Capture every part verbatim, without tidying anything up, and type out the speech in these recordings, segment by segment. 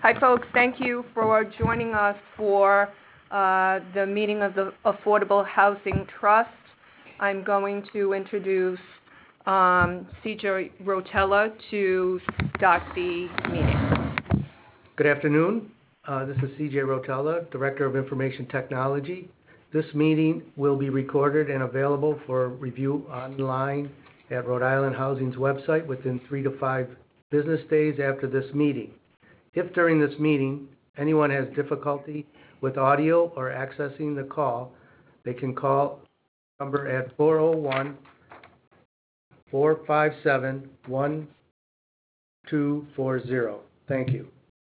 Hi, folks. Thank you for joining us for uh, the meeting of the Affordable Housing Trust. I'm going to introduce um, C J Rotella to start the meeting. Good afternoon. Uh, this is C J Rotella, Director of Information Technology. This meeting will be recorded and available for review online at Rhode Island Housing's website within three to five business days after this meeting. If during this meeting anyone has difficulty with audio or accessing the call, they can call the number at four oh one, four five seven, one two four zero. Thank you.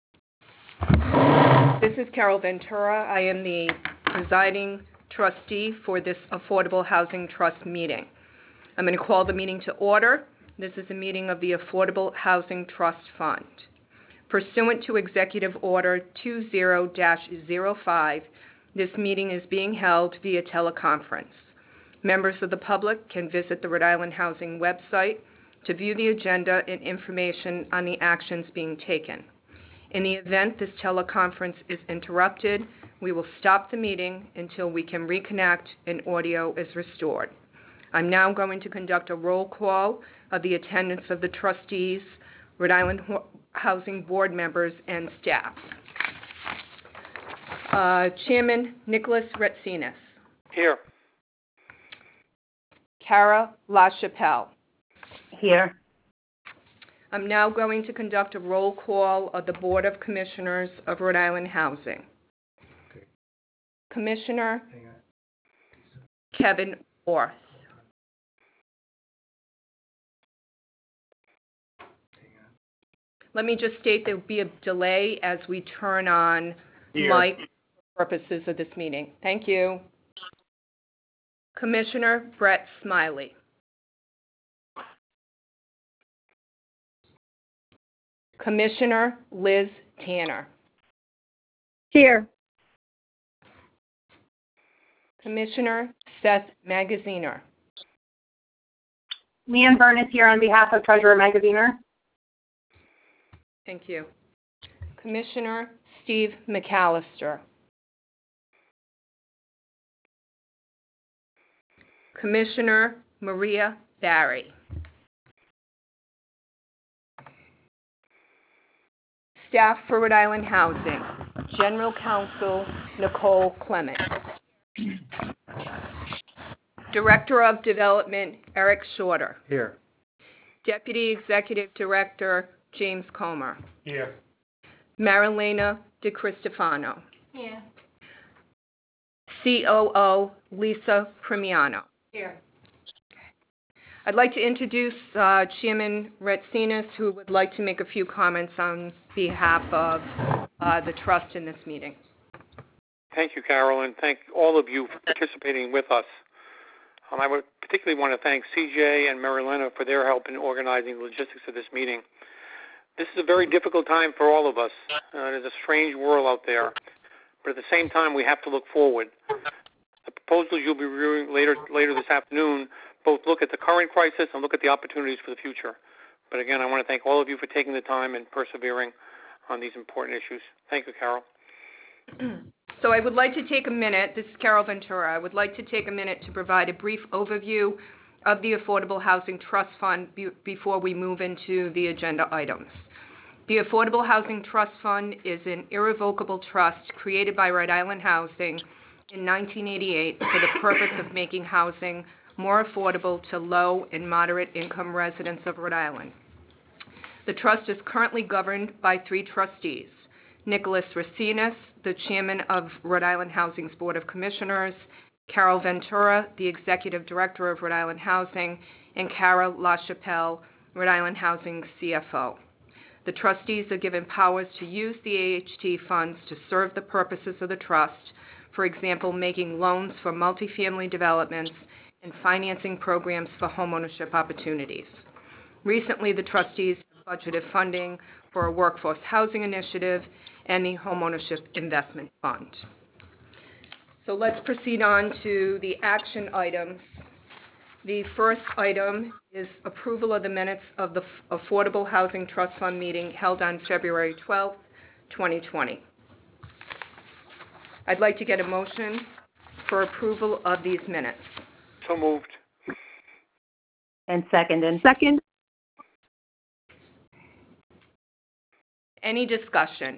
This is Carol Ventura. I am the presiding trustee for this Affordable Housing Trust meeting. I'm going to call the meeting to order. This is a meeting of the Affordable Housing Trust Fund. Pursuant to Executive Order two zero dash zero five, this meeting is being held via teleconference. Members of the public can visit the Rhode Island Housing website to view the agenda and information on the actions being taken. In the event this teleconference is interrupted, we will stop the meeting until we can reconnect and audio is restored. I'm now going to conduct a roll call of the attendance of the trustees, Rhode Island Housing Board members, and staff. Uh, Chairman Nicholas Retsinas. Here. Cara LaChapelle. Here. I'm now going to conduct a roll call of the Board of Commissioners of Rhode Island Housing. Okay. Commissioner Hang on. Kevin Orth. Let me just state there will be a delay as we turn on Here. mic for purposes of this meeting. Thank you. Commissioner Brett Smiley. Commissioner Liz Tanner. Here. Commissioner Seth Magaziner. Leanne Byrne is here on behalf of Treasurer Magaziner. Thank you. Commissioner Steve McAllister. Commissioner Maria Barry. Staff for Rhode Island Housing. General Counsel Nicole Clement. Director of Development Eric Shorter. Here. Deputy Executive Director James Comer. Here. Marilena DeCristofano. Here. C O O Lisa Primiano. Here. I'd like to introduce uh, Chairman Retsinas, who would like to make a few comments on behalf of uh, the trust in this meeting. Thank you, Carol, and thank all of you for participating with us. Um, I would particularly want to thank C J and Marilena for their help in organizing the logistics of this meeting. This is a very difficult time for all of us. Uh, it is a strange world out there, but at the same time, we have to look forward. The proposals you'll be reviewing later later this afternoon both look at the current crisis and look at the opportunities for the future. But again, I want to thank all of you for taking the time and persevering on these important issues. Thank you, Carol. So I would like to take a minute, this is Carol Ventura, I would like to take a minute to provide a brief overview of the Affordable Housing Trust Fund be- before we move into the agenda items. The Affordable Housing Trust Fund is an irrevocable trust created by Rhode Island Housing in nineteen eighty-eight for the purpose of making housing more affordable to low and moderate income residents of Rhode Island. The trust is currently governed by three trustees: Nicholas Retsinas, the chairman of Rhode Island Housing's Board of Commissioners, Carol Ventura, the executive director of Rhode Island Housing, and Cara LaChapelle, Rhode Island Housing's C F O. The trustees are given powers to use the A H T funds to serve the purposes of the trust, for example, making loans for multifamily developments and financing programs for homeownership opportunities. Recently, the trustees have budgeted funding for a workforce housing initiative and the Homeownership Investment Fund. So let's proceed on to the action items. The first item is approval of the minutes of the Affordable Housing Trust Fund meeting held on February twelfth, twenty twenty. I'd like to get a motion for approval of these minutes. So moved. And seconded. Second. Any discussion?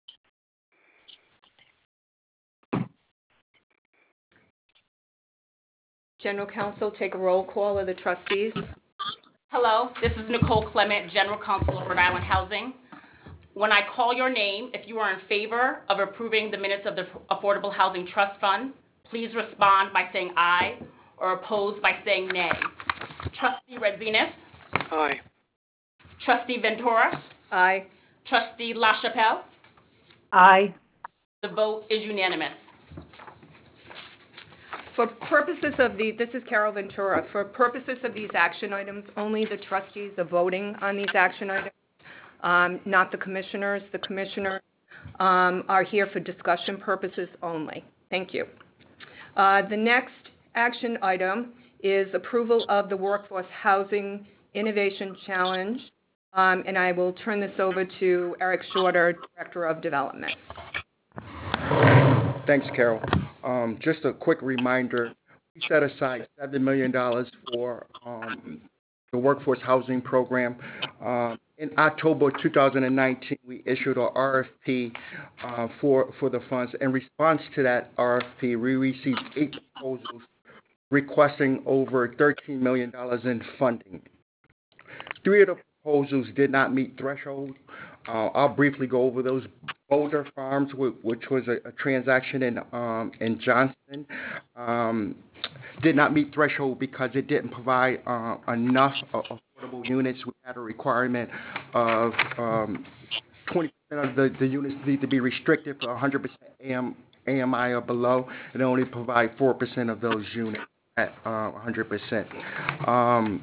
General Counsel, take a roll call of the trustees. Hello, this is Nicole Clement, General Counsel of Rhode Island Housing. When I call your name, if you are in favor of approving the minutes of the Affordable Housing Trust Fund, please respond by saying aye or opposed by saying nay. Trustee Redzinas, Aye. Trustee Ventura, Aye. Trustee LaChapelle, Aye. the vote is unanimous. For purposes of the, this is Carol Ventura, for purposes of these action items, only the trustees are voting on these action items, um, not the commissioners. The commissioners um, are here for discussion purposes only. Thank you. Uh, the next action item is approval of the Workforce Housing Innovation Challenge, um, and I will turn this over to Eric Shorter, Director of Development. Thanks, Carol. Um, just a quick reminder, we set aside seven million dollars for um, the Workforce Housing Program. Um, in October two thousand nineteen, we issued an R F P uh, for, for the funds. In response to that R F P, we received eight proposals requesting over thirteen million dollars in funding. Three of the proposals did not meet threshold. Uh, I'll briefly go over those. Boulder Farms, which was a, a transaction in um, in Johnston, um, did not meet threshold because it didn't provide uh, enough uh, affordable units. We had a requirement of um, twenty percent of the, the units need to be restricted for one hundred percent A M I or below, and only provide four percent of those units at uh, one hundred percent. Um,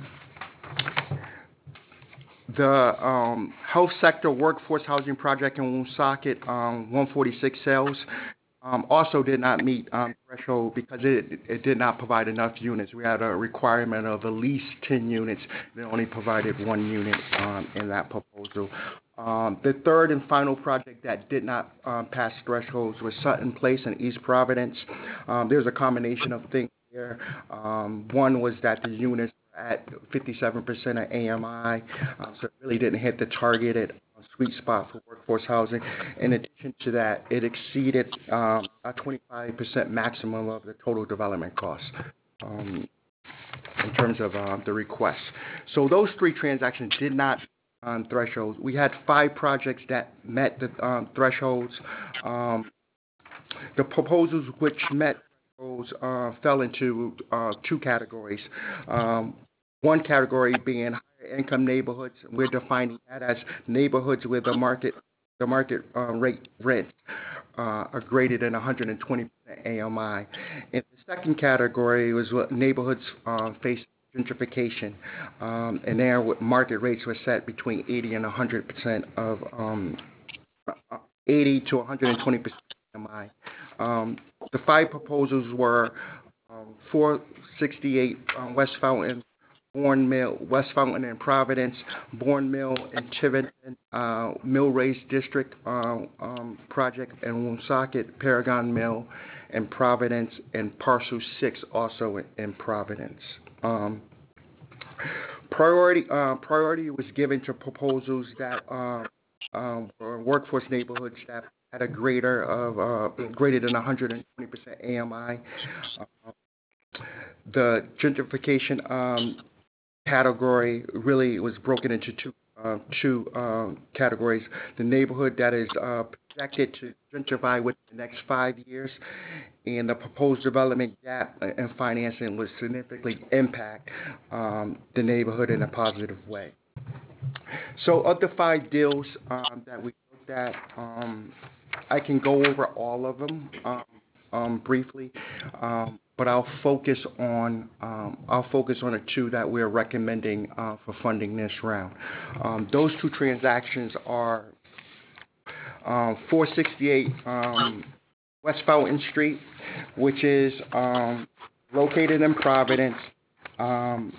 The um, health sector workforce housing project in Woonsocket, um, one forty-six sales, um, also did not meet um, threshold because it, it did not provide enough units. We had a requirement of at least ten units. They only provided one unit um, in that proposal. Um, the third and final project that did not um, pass thresholds was Sutton Place in East Providence. Um, there's a combination of things here. Um, one was that the units at fifty-seven percent of A M I, um, so it really didn't hit the targeted uh, sweet spot for workforce housing. In addition to that, it exceeded um, a twenty-five percent maximum of the total development costs um, in terms of uh, the requests. So those three transactions did not um, thresholds. We had five projects that met the um, thresholds. Um, the proposals which met Uh, fell into uh, two categories. Um, one category being higher income neighborhoods. We're defining that as neighborhoods where the market the market uh, rate rent uh, are greater than one hundred twenty percent A M I. And the second category was what neighborhoods uh, face gentrification, um, and there market rates were set between eighty and one hundred percent of um, eighty to one hundred twenty percent A M I. Um, the five proposals were um, four sixty-eight um, West Fountain, Bourne Mill, West Fountain and Providence, Bourne Mill and Tiverton, uh, Mill Race District uh, um, project, and Woonsocket, Paragon Mill, and Providence, and Parcel Six also in, in Providence. Um, priority uh, priority was given to proposals that uh, um, were workforce neighborhoods that had a greater of uh, greater than one hundred twenty percent A M I. Uh, the gentrification um, category really was broken into two uh, two uh, categories. The neighborhood that is uh, projected to gentrify within the next five years, and the proposed development gap and financing would significantly impact um, the neighborhood in a positive way. So of the five deals um, that we looked at, um, I can go over all of them um, um, briefly, um, but I'll focus on um, I'll focus on the two that we're recommending uh, for funding this round. Um, those two transactions are um, four sixty-eight um, West Fountain Street, which is um, located in Providence. Um,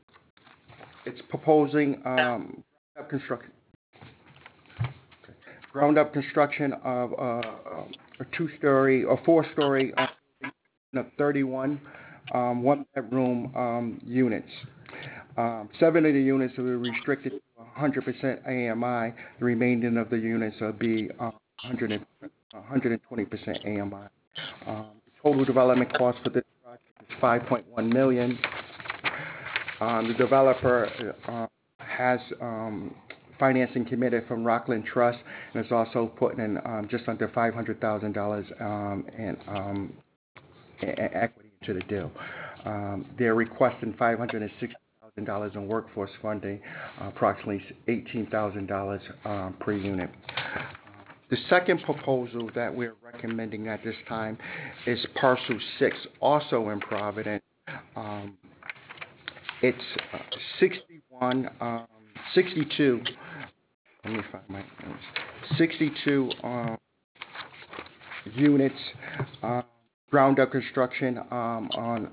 it's proposing um, construction. ground-up construction of uh, a two-story or four-story uh, of thirty-one um, one-bedroom um, units. Um, seven of the units are restricted to one hundred percent A M I. The remaining of the units will be uh, one hundred twenty percent A M I. Um, the total development cost for this project is five point one million dollars. Um, the developer uh, has um, financing committed from Rockland Trust and is also putting in um, just under five hundred thousand dollars um, in, um, in equity into the deal. Um, they're requesting five hundred sixty thousand dollars in workforce funding, uh, approximately eighteen thousand dollars um, per unit. The second proposal that we're recommending at this time is parcel six, also in Providence. Um, it's uh, sixty-one, um, sixty-two, let me find my notes, sixty-two um, units, uh, ground up construction um, on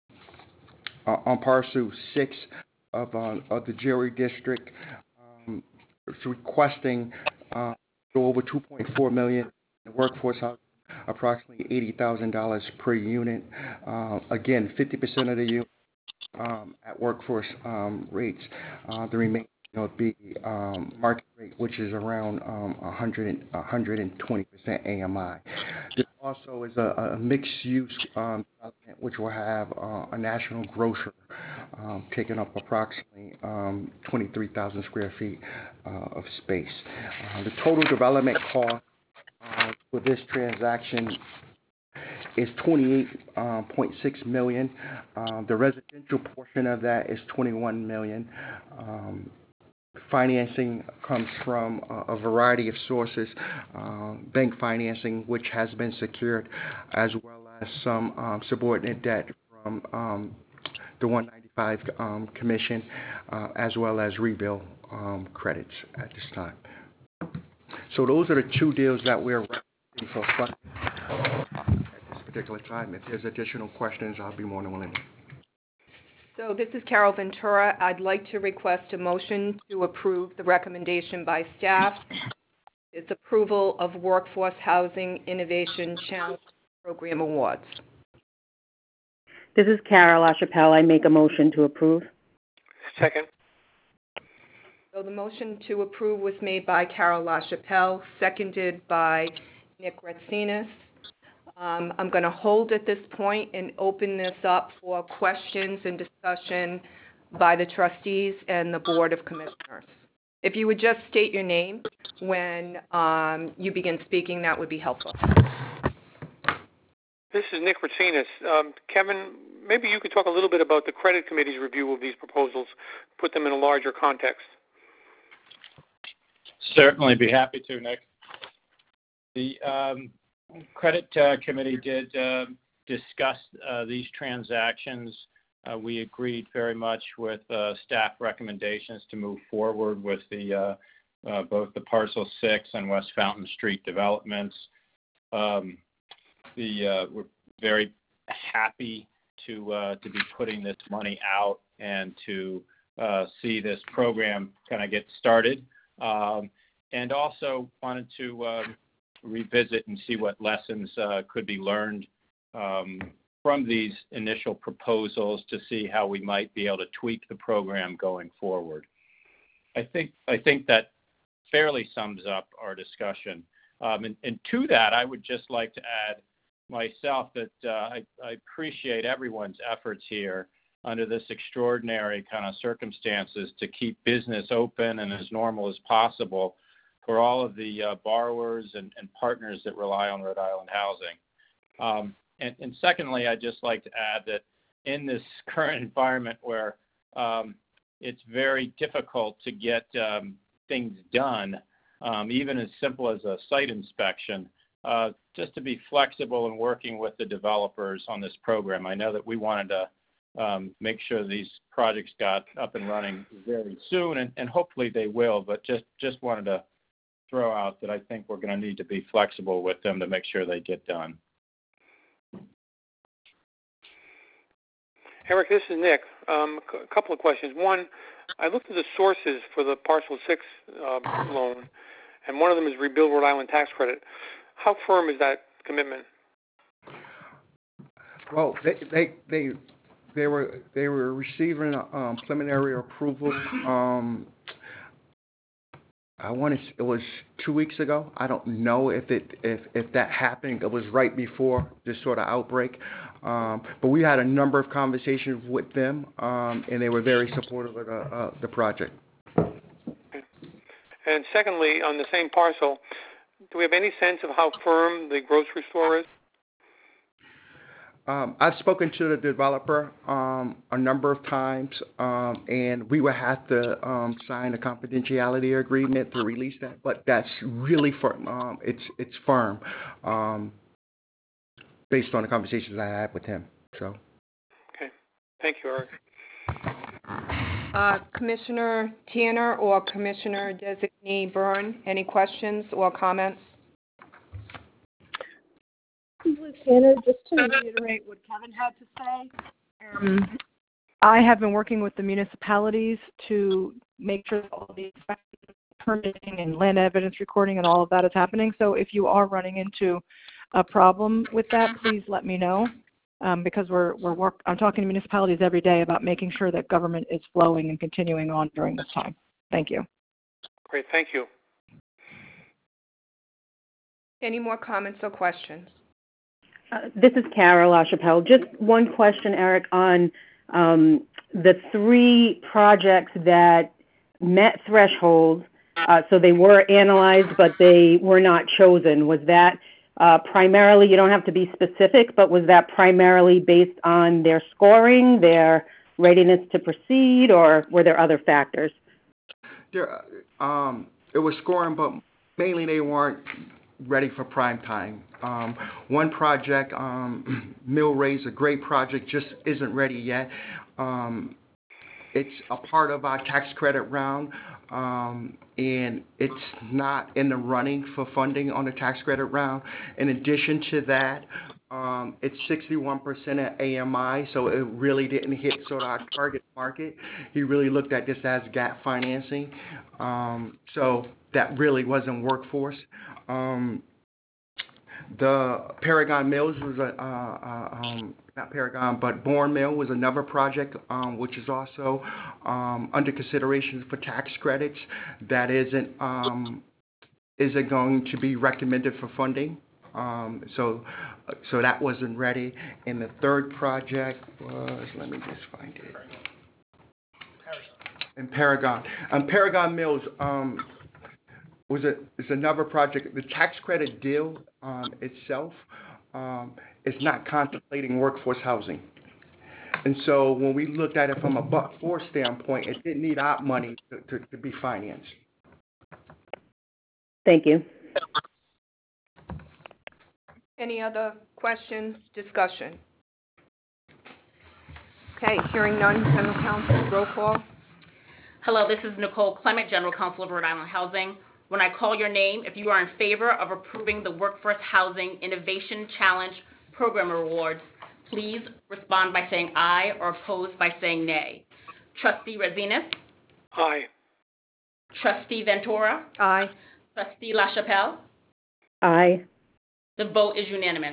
uh, on parcel six of, uh, of the Jerry District. Um, it's requesting uh, go over two point four million dollars in workforce housing, approximately eighty thousand dollars per unit. Uh, again, fifty percent of the unit um, at workforce um, rates. Uh, the remaining will be um, market rate, which is around um, one hundred, one hundred twenty percent A M I. There also is a, a mixed-use um, development, which will have uh, a national grocer um, taking up approximately um, twenty-three thousand square feet uh, of space. Uh, the total development cost uh, for this transaction is twenty-eight point six million dollars. Um, the residential portion of that is twenty-one million dollars. Um, financing comes from a, a variety of sources, uh, bank financing, which has been secured, as well as some um, subordinate debt from um, the one ninety-five um, Commission, uh, as well as rebuild um, credits at this time. So those are the two deals that we're recommending for funding at this particular time. If there's additional questions, I'll be more than willing. So this is Carol Ventura. I'd like to request a motion to approve the recommendation by staff. It's approval of Workforce Housing Innovation Challenge Program Awards. This is Carol LaChapelle. I make a motion to approve. Second. So the motion to approve was made by Carol LaChapelle, seconded by Nick Ratsinas. Um, I'm going to hold at this point and open this up for questions and discussion by the trustees and the Board of Commissioners. If you would just state your name when um, you begin speaking, that would be helpful. This is Nick Ratsinas. Um, Kevin, maybe you could talk a little bit about the Credit Committee's review of these proposals, put them in a larger context. Certainly be happy to, Nick. The um, Credit uh, Committee did uh, discuss uh, these transactions. Uh, we agreed very much with uh, staff recommendations to move forward with the uh, uh, both the Parcel six and West Fountain Street developments. Um, the uh, we're very happy to uh, to be putting this money out and to uh, see this program kind of get started. Um, and also wanted to uh, revisit and see what lessons uh, could be learned um, from these initial proposals to see how we might be able to tweak the program going forward. I think I think that fairly sums up our discussion. Um, and, and to that, I would just like to add myself that uh, I, I appreciate everyone's efforts here under this extraordinary kind of circumstances to keep business open and as normal as possible for all of the uh, borrowers and, and partners that rely on Rhode Island Housing. Um, and, and secondly, I'd just like to add that in this current environment where um, it's very difficult to get um, things done, um, even as simple as a site inspection, uh, just to be flexible in working with the developers on this program. I know that we wanted to Um, make sure these projects got up and running very soon, and, and hopefully they will, but just, just wanted to throw out that I think we're going to need to be flexible with them to make sure they get done. Eric, this is Nick. Um, a couple of questions. One, I looked at the sources for the Parcel six uh, loan, and one of them is Rebuild Rhode Island Tax Credit. How firm is that commitment? Well, they they they, they were they were receiving um, preliminary approval. Um, I want to. It was two weeks ago. I don't know if it if if that happened. It was right before this sort of outbreak. Um, but we had a number of conversations with them, um, and they were very supportive of the, uh, the project. And secondly, on the same parcel, do we have any sense of how firm the grocery store is? Um, I've spoken to the developer um, a number of times, um, and we will have to um, sign a confidentiality agreement to release that. But that's really firm. Um, it's it's firm, um, based on the conversations I had with him. So. Okay. Thank you, Eric. Uh, Commissioner Tanner or Commissioner Designee Byrne, any questions or comments? Liz Tanner, just to reiterate what Kevin had to say, um, I have been working with the municipalities to make sure that all the inspection, permitting, and land evidence recording and all of that is happening. So if you are running into a problem with that, please let me know, um, because we're we're work. I'm talking to municipalities every day about making sure that government is flowing and continuing on during this time. Thank you. Great. Thank you. Any more comments or questions? Uh, this is Carol LaChapelle. Just one question, Eric, on um, the three projects that met thresholds. Uh, so they were analyzed, but they were not chosen. Was that uh, primarily, you don't have to be specific, but was that primarily based on their scoring, their readiness to proceed, or were there other factors? There, um, it was scoring, but mainly they weren't ready for prime time. Um, one project, um, Mill Ray's a great project, just isn't ready yet. Um, it's a part of our tax credit round, um, and it's not in the running for funding on the tax credit round. In addition to that, um, it's sixty-one percent at A M I, so it really didn't hit sort of our target market. He really looked at this as gap financing, um, so that really wasn't workforce. Um, the Paragon Mills was a, uh, uh, um, not Paragon, but Bourne Mill was another project, um, which is also um, under consideration for tax credits that isn't um, isn't going to be recommended for funding. Um, so, so that wasn't ready. And the third project was, let me just find it. In Paragon, um, Paragon Mills. Um, was a is another project. The tax credit deal um, itself um, is not contemplating workforce housing, and so when we looked at it from a but for standpoint, it didn't need our money to, to, to be financed. Thank you. Any other questions, discussion? Okay, hearing none, General Counsel, roll call. Hello, this is Nicole Clement, General Counsel of Rhode Island Housing. When I call your name, if you are in favor of approving the Workforce Housing Innovation Challenge Program Awards, please respond by saying aye or opposed by saying nay. Trustee Resinas? Aye. Trustee Ventura? Aye. Trustee LaChapelle? Aye. The vote is unanimous.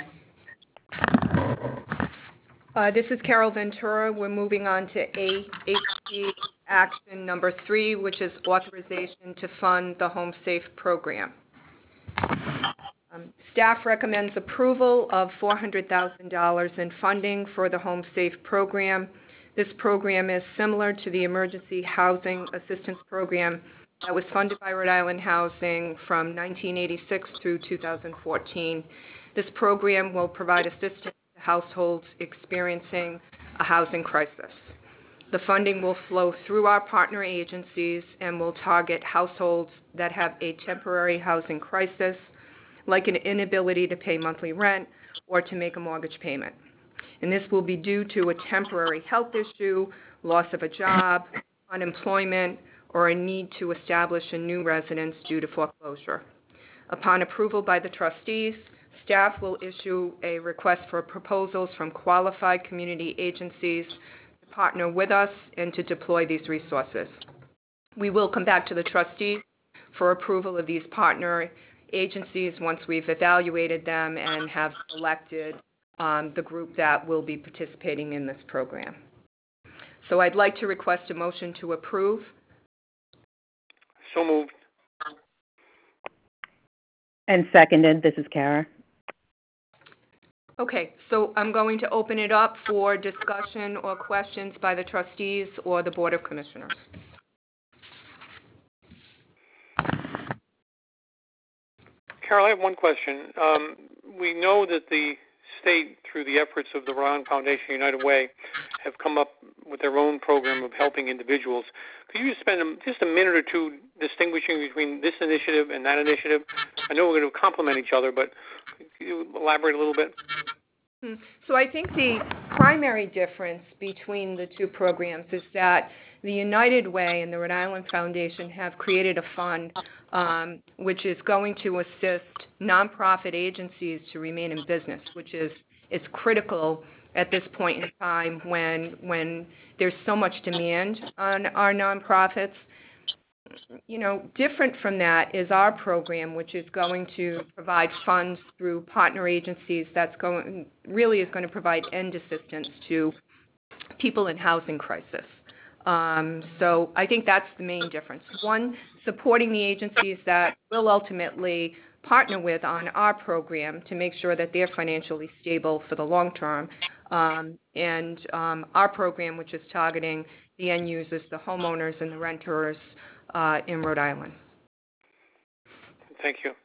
Uh, this is Carol Ventura. We're moving on to A H C action number three, which is authorization to fund the Home Safe program. Um, staff recommends approval of four hundred thousand dollars in funding for the Home Safe program. This program is similar to the Emergency Housing Assistance Program that was funded by Rhode Island Housing from nineteen eighty-six through two thousand fourteen. This program will provide assistance to households experiencing a housing crisis. The funding will flow through our partner agencies and will target households that have a temporary housing crisis, like an inability to pay monthly rent or to make a mortgage payment. And this will be due to a temporary health issue, loss of a job, unemployment, or a need to establish a new residence due to foreclosure. Upon approval by the trustees, staff will issue a request for proposals from qualified community agencies to partner with us and to deploy these resources. We will come back to the trustees for approval of these partner agencies once we've evaluated them and have selected um, the group that will be participating in this program. So I'd like to request a motion to approve. So moved. And seconded. This is Kara. Okay, so I'm going to open it up for discussion or questions by the trustees or the Board of Commissioners. Carol, I have one question. Um, we know that the state, through the efforts of the Rhode Island Foundation United Way, have come up with their own program of helping individuals. Could you just spend a, just a minute or two distinguishing between this initiative and that initiative? I know we're going to complement each other, but could you elaborate a little bit? So I think the primary difference between the two programs is that the United Way and the Rhode Island Foundation have created a fund um, which is going to assist nonprofit agencies to remain in business, which is is critical at this point in time when when there's so much demand on our nonprofits. You know, different from that is our program, which is going to provide funds through partner agencies that's going, really is going to provide end assistance to people in housing crisis. Um, so I think that's the main difference. One, supporting the agencies that will ultimately partner with on our program to make sure that they're financially stable for the long term. Um, and um, our program, which is targeting the end users, the homeowners and the renters, Uh, in Rhode Island. Thank you.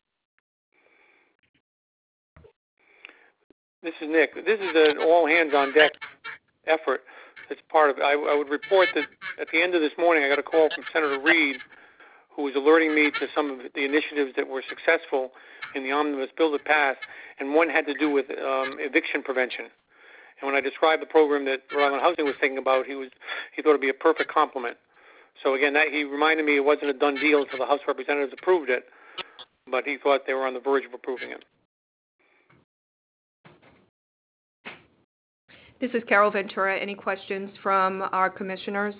This is Nick. This is an all-hands-on-deck effort. It's part of it. I, I would report that at the end of this morning, I got a call from Senator Reid, who was alerting me to some of the initiatives that were successful in the omnibus bill that passed, and one had to do with um, eviction prevention. And when I described the program that Rhode Island Housing was thinking about, he was he thought it would be a perfect complement. So again, that, he reminded me it wasn't a done deal until the House of Representatives approved it, but he thought they were on the verge of approving it. This is Carol Ventura. Any questions from our commissioners?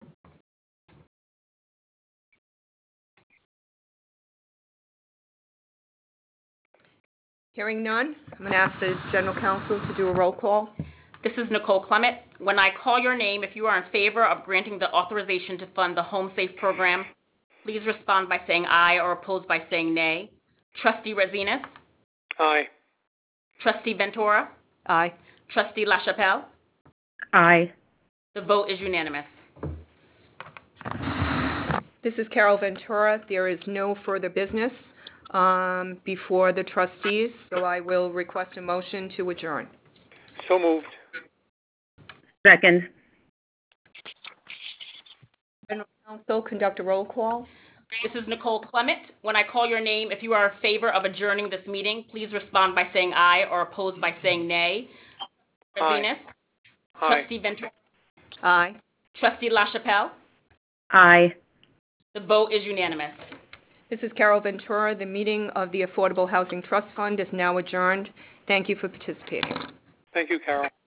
Hearing none, I'm going to ask the General Counsel to do a roll call. This is Nicole Clement. When I call your name, if you are in favor of granting the authorization to fund the Home Safe program, please respond by saying aye or oppose by saying nay. Trustee Resinas? Aye. Trustee Ventura? Aye. Trustee LaChapelle? Aye. The vote is unanimous. This is Carol Ventura. There is no further business um, before the trustees, so I will request a motion to adjourn. So moved. Second. General Counsel, conduct a roll call. This is Nicole Clement. When I call your name, if you are in favor of adjourning this meeting, please respond by saying aye or oppose by saying nay. Resinas? Aye. Trustee Ventura? Aye. Trustee LaChapelle? Aye. The vote is unanimous. This is Carol Ventura. The meeting of the Affordable Housing Trust Fund is now adjourned. Thank you for participating. Thank you, Carol.